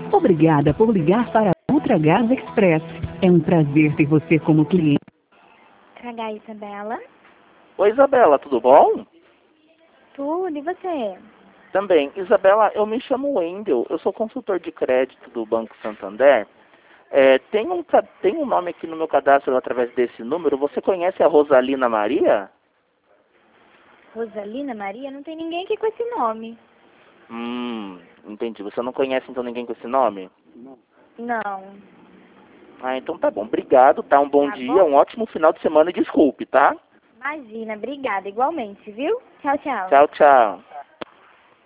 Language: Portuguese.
Obrigada por ligar para a Ultragás Express. É um prazer ter você como cliente. Tragar Isabela? Oi, Isabela, tudo bom? Tudo, e você? Também. Isabela, eu me chamo Wendel, eu sou consultor de crédito do Banco Santander. Tem um nome aqui no meu cadastro através desse número. Você conhece a Rosalina Maria? Rosalina Maria? Não tem ninguém aqui com esse nome. Entendi. Você não conhece então ninguém com esse nome? Não. Ah, então tá bom. Obrigado, tá? Um bom Tá dia, bom? um ótimo final de semana e desculpe, tá? Imagina, obrigada, igualmente, viu? Tchau, tchau. Tchau, tchau.